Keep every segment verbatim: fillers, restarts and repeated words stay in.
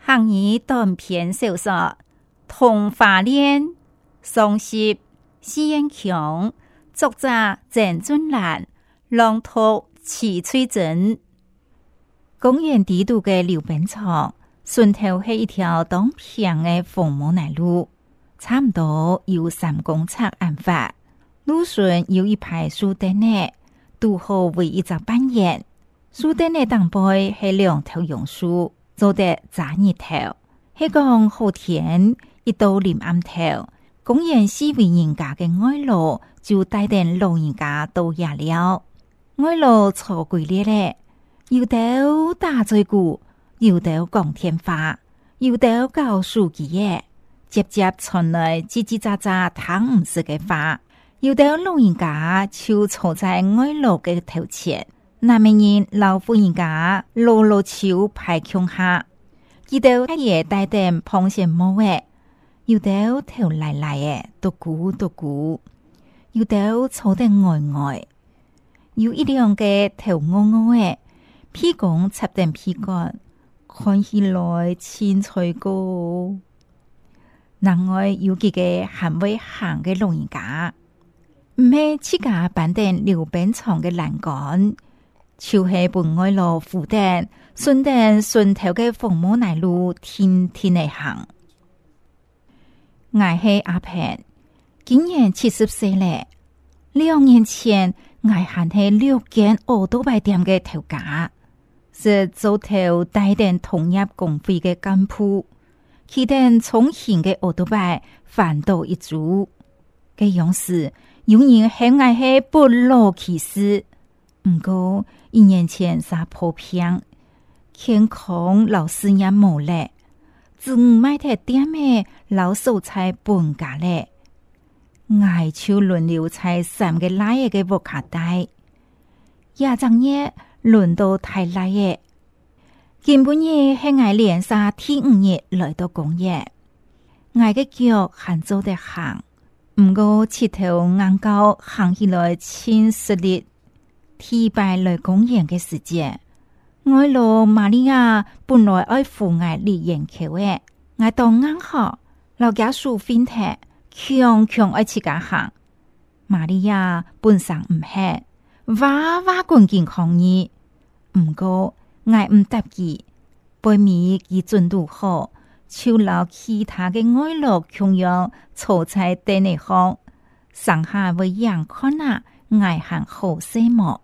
汉语短篇小说《童话恋》，双习施延强，作者郑俊兰，朗读齐翠珍。公园地度嘅溜冰场，顺头系一条当平嘅凤毛南路，差唔多有三公尺暗发。路顺有一排树墩呢，拄好为一只扮演。树墩嘅当背系两头榕树，做得扎日头。系讲好天，一到临暗头，公园四位人家嘅外路就带定老人家到夜了。外路坐规列咧。有到打嘴鼓，有到讲天话，有到教书记嘅，接接传来叽叽喳喳谈唔识嘅话，有到老人家就坐在外路嘅头前，那名人老妇人家老老手排胸下，有到太爷带点螃蟹毛嘅，有到头赖赖嘅嘟咕嘟咕，有到坐得呆呆，有一兩嘅頭凹凹嘅。屁股插定屁杆，看起來清脆高。另外有幾個還會行嘅老人家，唔係自家辦定溜冰場嘅欄杆，就係本外路扶定，順定順頭嘅鳳毛南路天天嚟行。我係阿平，今年七十歲咧。兩年前我還係六間奧多拜店嘅頭家。是做頭帶定同業公會嘅幹部，佢哋重慶嘅奧多拜反倒一組嘅樣式，有人係愛係不老其事，唔過一年前殺破片，健康老師也冇咧，只唔買睇店嘅老手菜半價咧，挨就輪流菜三個拉嘢嘅沃卡帶，廿張嘢。輪到太賴嘅，根本嘢係我連殺第五日來到公園，我嘅腳還做得行，唔過切頭硬膠行起來千實力，提拜來公園嘅時節，我老瑪利亞本來愛扶我嚟研究嘅，我當硬學，老家數分鐵，強強愛自家行，瑪利亞本身唔係。哇哇滾健抗議，唔過我唔答佢，背面佢進度好，就留其他嘅外勞同樣坐在地內行，上下為樣看啊，我行好些麼？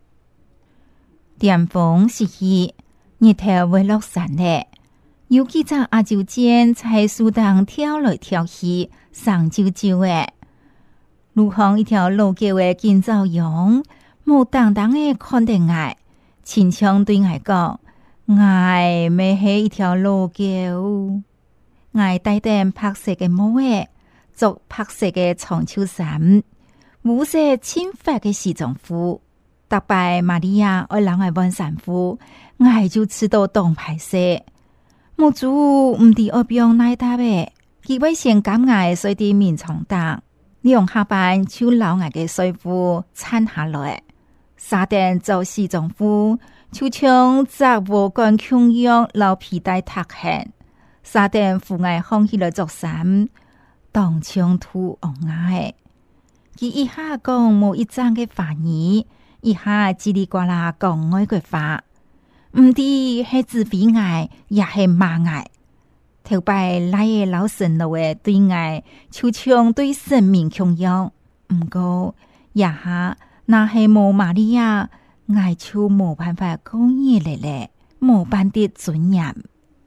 點風時起，日頭會落山咧，有幾隻阿舅尖在樹當跳來跳去，上啾啾嘅，路旁一條老舊嘅建造用。冇當當嘅看定我，前腔對我講，我咪係一條老狗，我戴定白色嘅帽嘅，着白色嘅長袖衫，烏色淺髮嘅西裝褲，特拜瑪利亞愛讓我換衫褲，我就知道當排色，冇做唔啲我邊耐打嘅，佢會先減我水啲面床單，兩下班就老我嘅水褲撐下來。沙丁做西裝褲，就像雜貨乾窮樣老皮帶塌痕。沙丁褲外放起來做衫，當槍土昂嗌。佢一下講冇一張嘅話語，一下嘰里呱啦講外國話，唔啲係自卑嗌，也係罵嗌。頭擺來嘅老神路嘅對嗌，就像對生命窮樣，唔過一下。那係冇瑪利亞，我就冇辦法講嘢嚟咧，冇辦啲尊嚴。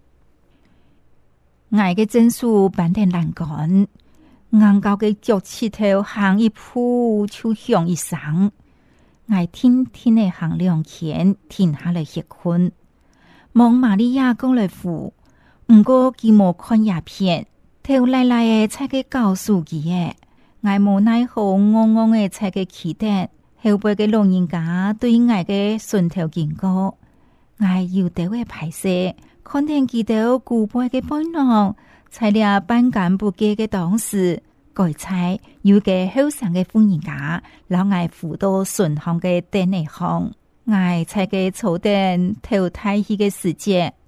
我嘅證書辦定欄杆，硬膠嘅腳趾頭行一步就響一聲，我天天嚟行兩圈，停下來歇困。望瑪利亞過來扶，唔過佢冇看鴉片，頭賴賴嘅踩嘅教書記嘅，我冇奈何戇戇嘅踩嘅起點。後輩嘅老人家對我嘅順頭見過，我要得嘅排泄，看見見到古輩嘅背囊，材料班幹部嘅嘅當時，改菜有嘅後生嘅婦人家，老我扶到順行嘅地內行，我菜嘅草甸頭太起嘅時節，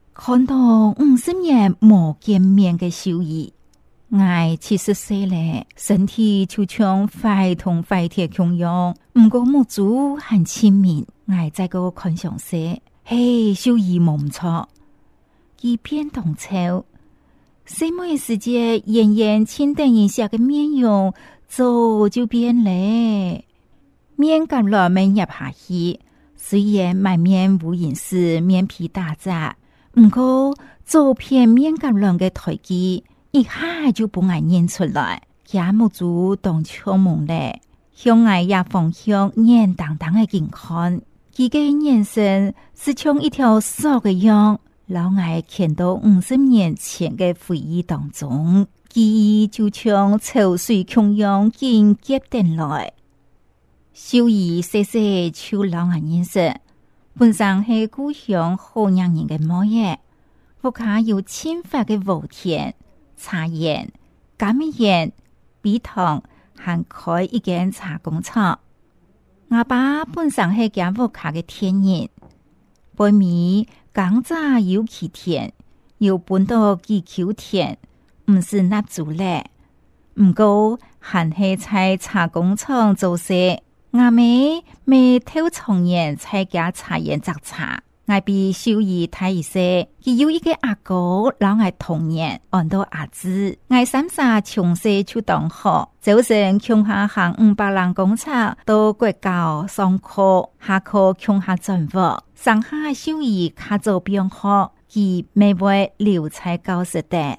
看到五十年冇見面嘅秀儀，我七十歲咧，身體就像快銅快鐵咁樣，唔過冇做很親民。我再個看上些，嘿，秀儀冇唔錯，佢變動潮，什麼世界演演清等一下嘅面容，早就變咧。面夾落面入下去，雖然滿面無影時面皮打雜，唔過照片面夾落嘅台機一下就不愛認出來，也冇做當窗夢咧，向外也方向眼當當嘅健看，佢嘅眼神是像一條索嘅樣，老愛看到五十年前嘅回憶當中，記憶就像潮水洶湧緊接定來。秀儀細細就老眼認識，本身係故鄉好讓人嘅模樣，屋下有清發嘅莆田、茶園、柑蜜園、筆塘，還開一間茶工廠。我爸本身係家屋下嘅田人，背面剛早有其田，又搬到幾口田，唔是納租咧，唔過還係在茶工廠做事。我妹未偷從人在家茶園摘茶，我比秀儀大一些，佢有一個阿哥老我童年，按到阿姊，我三三從細就當學，早晨鄉下行五百人工廠到國教上課，下課鄉下轉學，上下秀儀卡做邊學，佢未會留在教室的。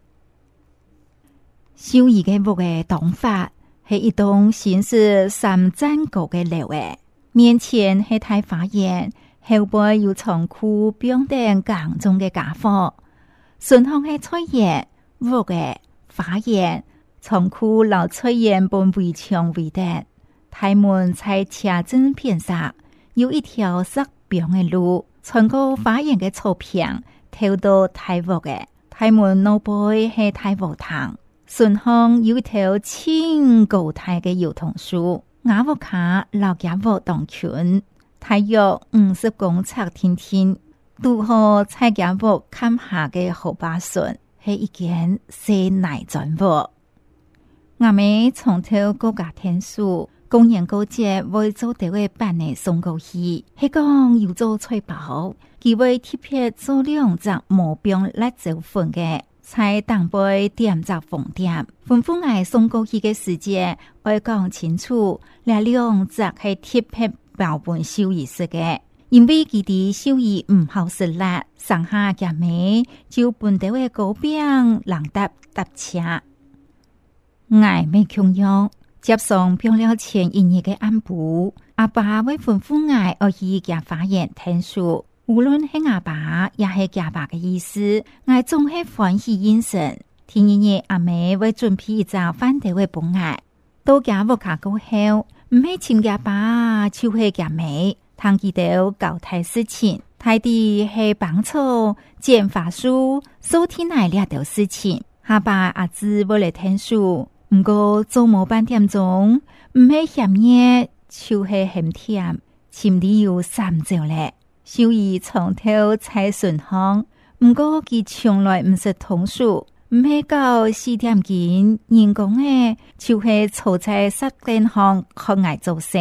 秀儀嘅屋嘅當法係一棟新式三層高嘅樓誒，面前係大花園，後背有倉庫、標頂耕種嘅家伙，順向係菜園、屋嘅花園、倉庫老菜園半圍牆圍的，大門在車陣邊上，有一條石邊嘅路，穿過花園嘅草坪，跳到大屋嘅，大門老背係大屋堂。順向有一條青高大嘅梧桐樹，雅屋卡老家屋當群，大約五十公尺天天，拄好在家屋坎下嘅後巴順，係一間細奶磚屋。我妹從頭國家天書，公園高節為做地位辦嘅送過去，係講要做菜包，佢會特別做兩隻毛病辣椒粉嘅。在當杯點着風點，吩咐我送過去嘅時間，我講清楚，呢兩隻係特別標本秀儀式嘅，因為佢哋秀儀唔好食辣，上下夾尾就本地嘅糕餅冷搭搭車。我未窮樣，接送漂亮前一日嘅安補，阿爸會吩咐我我去夾花園聽書。無論係阿爸也係家爸嘅意思，我總係歡喜應承。天一日阿妹會準備一隻飯碟嘅本愛，到家屋卡過後，唔係親家爸就係家妹，談幾到搞大事情，大抵係幫手剪花樹，收天來兩條事情。阿爸阿姊會嚟聽書，唔過做冇半點鐘，唔係鹹嘢，就係鹹甜，前啲有三週咧。秀儀從頭才順行，唔過佢從來唔識通書，唔係搞四點幾，人工嘅就係坐在石間行學藝做事。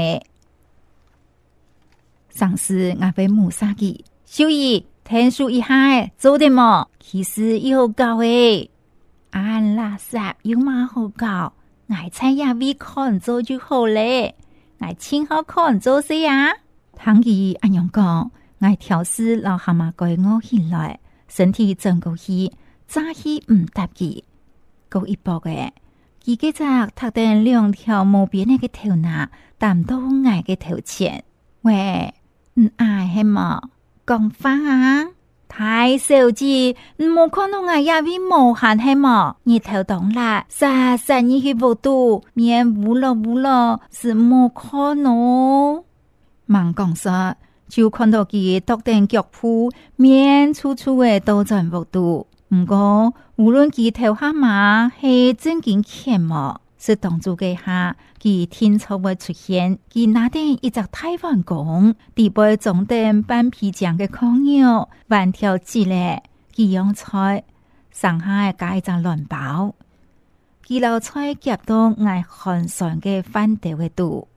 上次我被母殺佢，秀儀聽書一下做啲麼？其實要教誒，按垃圾有乜好教？我猜也未看做就好咧，我親口看做事呀。聽佢咁樣講。我調試老蛤蟆改我起來，身體整個起，早起唔搭佢，高一步嘅，佢嘅隻特定兩條無邊嘅頭拿，擔到我嘅頭前。喂，唔愛係麼？講翻啊！太少字，唔冇看到我也會無限係麼？你頭懂啦，實實你去無度，面無咯無咯，是冇看哦。忙講說。就看到佢獨定腳鋪面粗粗嘅倒轉幅度，唔過無論佢頭下馬係真見看麼， 是當主嘅下，佢天初會出現，佢拿定一隻台灣弓，地背總頂半皮漿嘅空腰，萬條枝咧，佢用菜上下加一隻卵包，佢老菜夾到挨寒酸嘅飯條嘅度。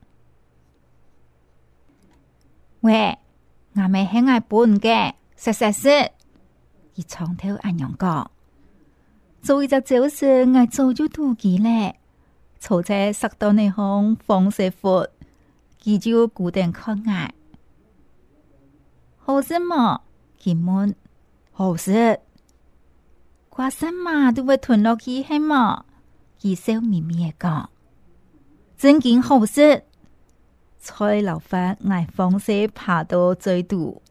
喂，我咪係挨本嘅，食食食，佢從頭按樣講，做一隻就是挨做咗肚幾咧。坐在食到那行風勢闊，佢就固定看愛。好什麼？佢問。好事。掛什麼都會吞落去係麼？佢笑眯眯地講。真件好事。菜老飯愛風勢爬到最度。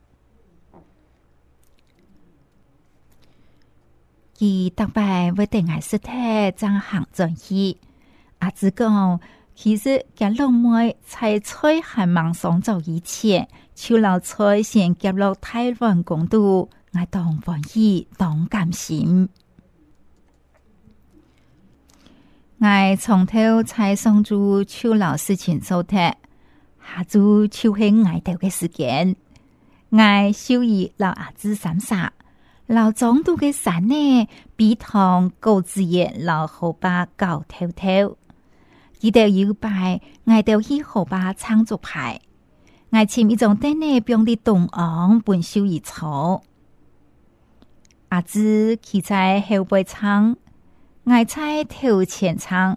佢特別會定愛實體將行進去。阿子講，其實夾老妹在菜還忙上走以前，就老菜先夾落台灣公度，我當歡喜當甘心。我從頭才上住就老事情做的，下住就係挨掉嘅時間。我小姨老阿子三煞，老總督嘅山呢，比同高子爺老後爸高頭頭。佢哋要拜，我哋去河壩창族牌，我簽一種燈呢，幫啲東昂本小兒草。阿子企在後背창，我在頭前창，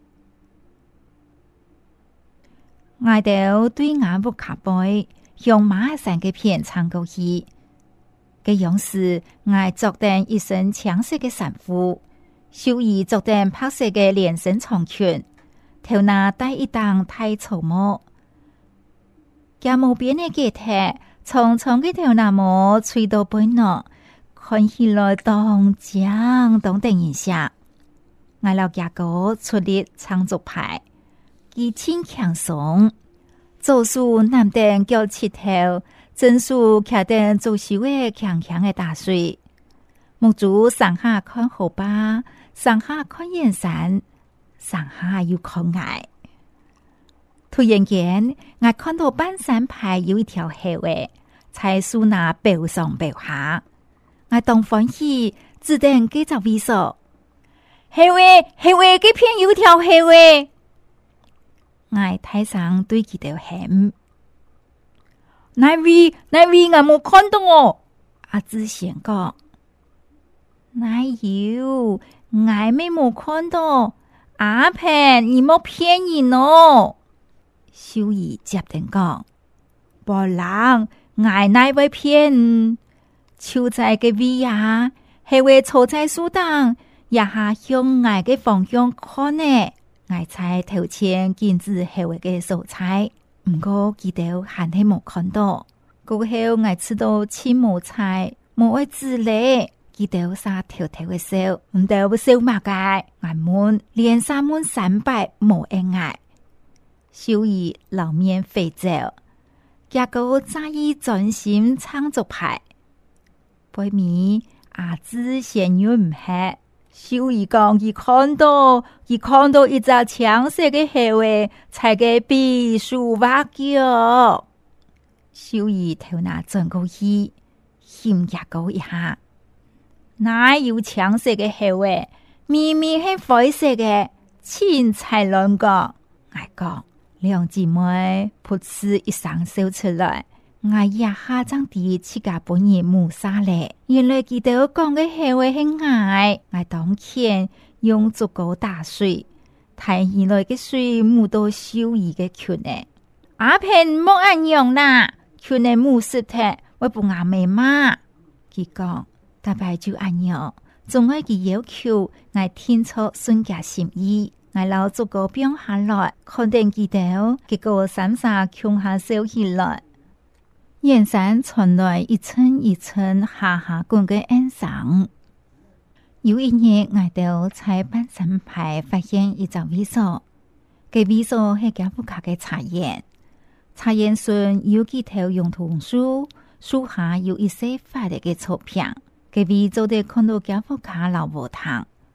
我哋對眼不卡背，向馬山嘅片창過去。嘅樣時，我着定一身橙色嘅衫褲，小兒着定白色嘅連身長裙。頭那戴一頂大草帽，夾毛邊嘅結體，長長嘅頭那帽吹到背囊，看起來當正當定一下。我老家哥出力창族牌，佢輕強鬆，做事難定叫切頭，真數徛定做事嘅強強嘅大水。木主上下看河壩，上下看燕山。上下要看崖，突然間，我看到半山派有一條河尾，在樹那背上背下，我當歡喜，只等幾隻微笑。河尾，河尾，嗰片有條河尾，我睇上對佢條喊，那位，那位，我冇看到哦。阿子賢講，哪有，我咪冇看到。阿平，你冇騙人哦！小姨接定講，無人，我乃會騙。就在個位呀，係會坐在樹檔，一下向我嘅方向看呢。我在頭前見至係會嘅蔬菜，唔過記得還係冇看到。過後我知道青毛菜冇會自嚟。記得沙條條嘅燒，唔得會燒乜嘅，眼滿連三滿三百冇恩愛，小姨老面肥皂，結果早已專心창族牌，背面阿子先要唔係，小姨講佢看到，佢看到一隻橙色嘅河尾，才嘅必須挖腳，小姨頭那轉過去，嫌結果一下。哪有橙色嘅河尾？明明係灰色嘅，青菜亂講。我講兩姊妹噗嗤一聲笑出來，我一下將啲自家本人冇殺咧。原來佢哋講嘅河尾係矮，我當天用足夠大水，睇起來嘅水冇到小兒嘅拳咧。阿平冇按樣啦，拳咧冇濕嘅，我不啱咪嘛。佢講。大概就按樣，總愛佢要求，我天初順家心意，我老足個變下來，肯定記得，結果三煞窮下笑起來，眼山傳來一層一層下下滾嘅暗霜。有一日，我哋在半山牌發現一隻微所，嘅微所係家福卡嘅茶園，茶園上有幾條榕桐樹，樹下有一些發嚟嘅草坪。隔壁就得看到家福卡老婆堂，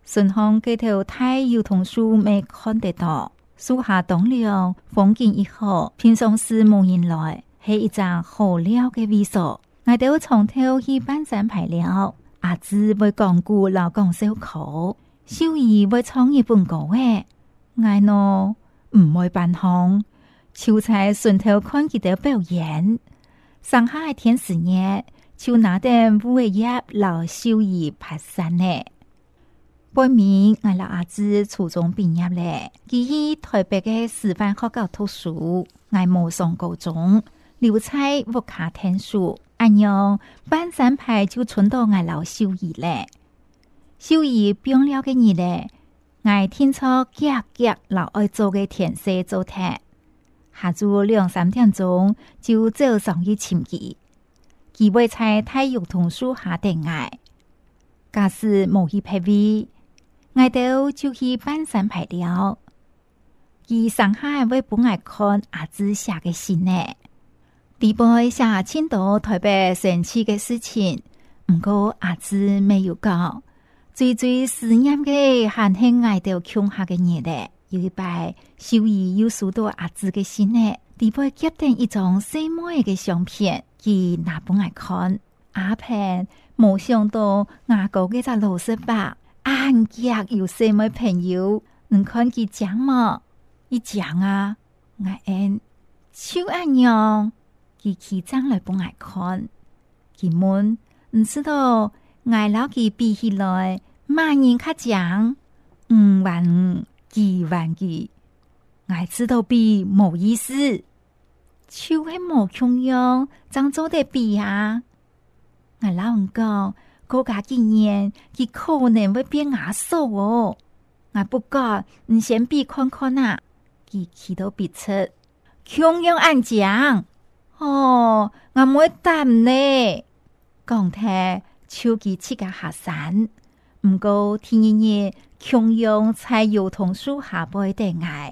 順風嗰條太油桐樹未看得到，樹下冬涼，風景一好，平常時無人來，係一張好了嘅位所。我哋從頭去半山排了，阿姊會講古老講小口，秀儀會唱一本歌嘅，我呢唔會扮行，就在順頭看佢哋表演。上下天時日，就拿點烏葉老秀儀拍山呢。背面我老阿姊初中畢業咧，佢喺台北嘅師範學校讀書，我冇上高中，留在屋卡聽書。按樣半山派就存到我老秀儀咧，秀儀變了嘅日咧，我聽錯夾夾老愛做嘅田色做聽，下晝兩三點鐘就走上去尋佢，佢會在太油桐樹下等我，假使冇去排位。我哋就去半山排了，佢上海會幫我看阿姊寫嘅信呢。第背寫青島台北神奇嘅事情，唔過阿姊沒有講。最最思念嘅還係我哋鄉下嘅日咧。有一擺，秀儀又收到阿姊嘅信呢，第背夾定一張細妹嘅相片，佢拿幫我看。阿平冇想到牙膏嘅隻老師吧。俺家有什麼朋友能看佢講嗎？一講啊，我按就按樣，佢起張來幫我看。佢問唔知道我老佢比起來，萬人較講五萬五幾萬幾，我知道比冇意思，就係冇窮樣，怎做得比啊？我老人講。國家幾年，佢可能會變牙數哦。我不過你先比看看啊，佢起到鼻出，窮樣按講。哦，我唔會答呢。講睇手機切個下山，唔過天日日窮樣在油桐樹下背地挨。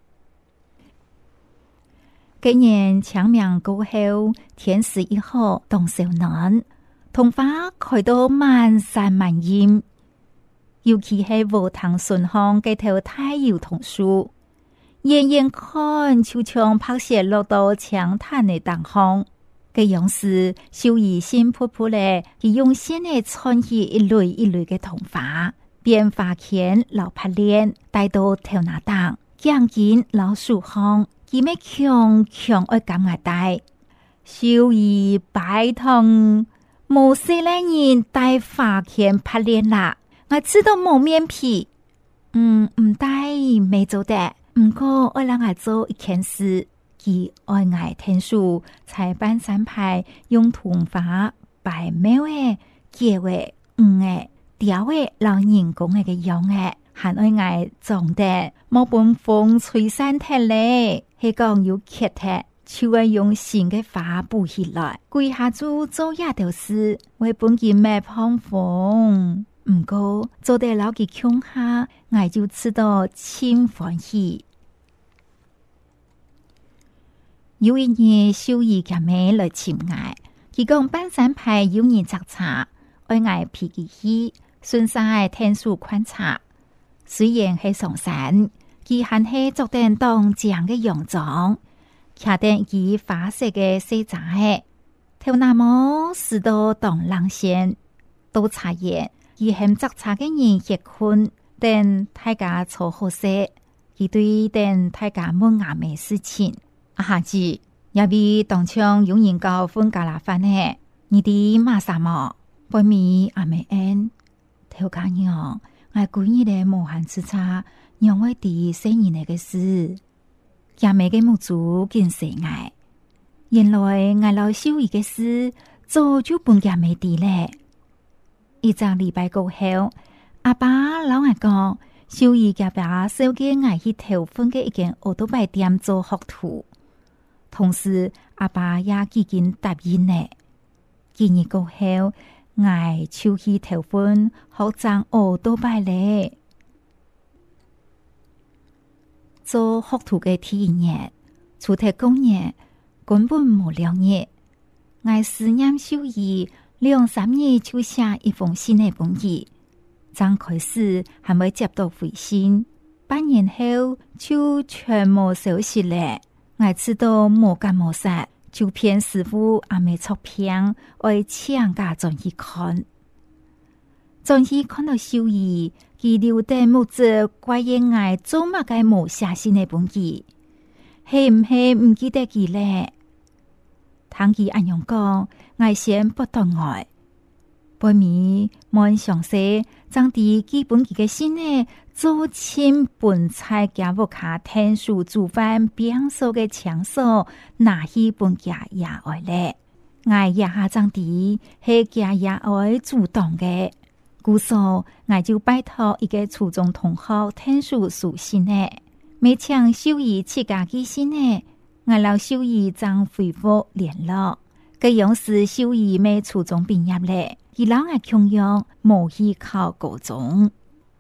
今年清明過後，天時一好，動手難。桐花開到滿山滿蔭，尤其係梧桐順風嘅條太油桐樹，遠遠看就像拍攝落到長灘嘅當空。嘅樣時，秀儀心噗噗咧，佢用線嚟串起一類一類嘅桐花，變花鉗老拍鏈，帶到條那當，將緊老樹空，佢咩強強愛咁嘅帶，秀儀擺堂。冇四個人帶花鉗拍臉啦，我知道冇面皮，嗯，唔帶未做得，唔過我讓我做一件事，佢愛愛聽書，在半山派用桐花擺咩嘅，結嘅，嗯嘅，雕嘅，老人工嘅嘅樣嘅，還愛愛種得，冇本風吹散踢咧，係講要揭踢。就會用新嘅花補起來，跪下做做一條事，為本件咩碰風，唔過做得老嘅窮下，我就知道千歡喜。有一日，秀儀嘅妹來尋我，佢講半山派有人摘茶，愛我皮佢去，順晒聽書觀察。雖然係上山，佢還係做定當將嘅洋裝。卡定以花色嘅西裝嘅，頭那麼是到當冷線，都茶葉，而很摘茶嘅人結婚，等大家坐好色，而對等大家冇牙咩事情。啊下子也比當場有人教分家啦飯嘅，你哋馬啥麼？背面阿妹恩，頭家娘，我闺女嘅無限之差，讓我哋生意嚟嘅事。也未嘅母祖見死愛，原來我老秀儀嘅事早就半也未啲咧。一個禮拜過後，阿爸老我講，秀儀嘅爸收嘅我去投分嘅一間奧多拜店做學徒，同時阿爸也已經答應咧。幾日過後，我就去投分學賺奧多拜咧。做學徒嘅第一年，出體工業根本冇兩日，我思念秀儀兩三日就寫一封信嚟本佢， 剛開始還未接到回信，半年後就全無消息咧。我知道無干無實，就騙師傅也未出片，我請假轉去看。轉去看到秀兒，佢留低木子怪嘢愛做乜嘅無寫信嘅本記，係唔係唔記得佢咧？聽佢安樣講，我先不當愛。背面滿詳細，將啲基本佢嘅信呢，做親本菜家屋卡天數煮飯變數嘅搶手，拿去本家也愛咧。我也下將啲係家也愛主動嘅。故所，我就拜託一個初中同學天數書信呢，每請秀兒自家寄信呢，我老秀兒將回復聯絡。這樣是秀兒未初中畢業咧，佢老愛窮樣冇去考高中。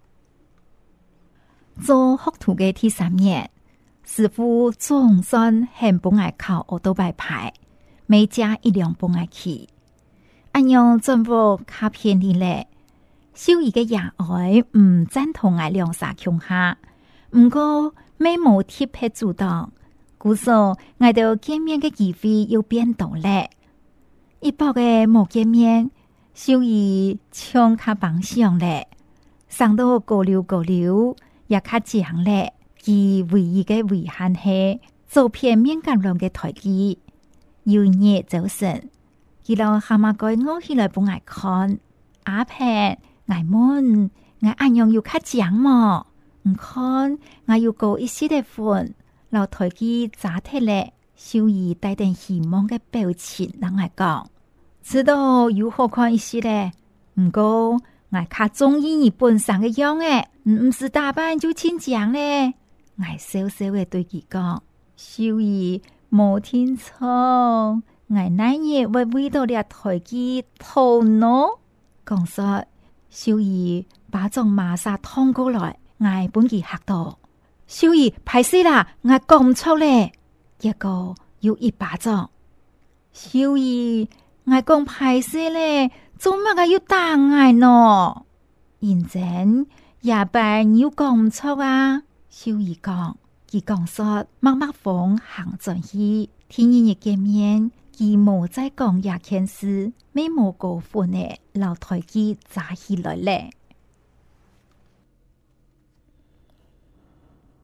做學徒嘅第三年，師傅總算很不愛考奧多拜牌，每家一輛不愛去，按樣全部卡片嚟咧。秀兒嘅也愛唔贊同我兩沙窮下，唔過未冇貼係主動，故所我到見面嘅機會又變多咧。一包嘅冇見面，秀兒唱卡棒上咧，上到高溜高溜也卡講咧，佢唯一嘅遺憾係做片面感浪嘅台機，有日早晨，佢老蛤蟆該我起來不愛看，阿平。我問我安樣要卡獎麼？唔看我要過一時的款，老台機咋踢咧？秀兒帶點希望嘅表情，等我講，知道有好看一時咧。唔過我卡中意你本身嘅樣誒，唔唔是打扮就親獎咧。我笑笑嘅對佢講，秀兒冇聽錯，我那日會為到了台機頭腦講說。秀兒把種馬沙通過來，我本記嚇到。秀兒歹勢啦，我講唔出咧。結果有一巴掌。秀兒，我講歹勢咧，做乜個要打我呢？認真也扮要講唔出啊。秀兒講，佢講說默默風行進去，天日日見面。佢冇再講廿件事，沒冇過分嘅老台機炸起來咧。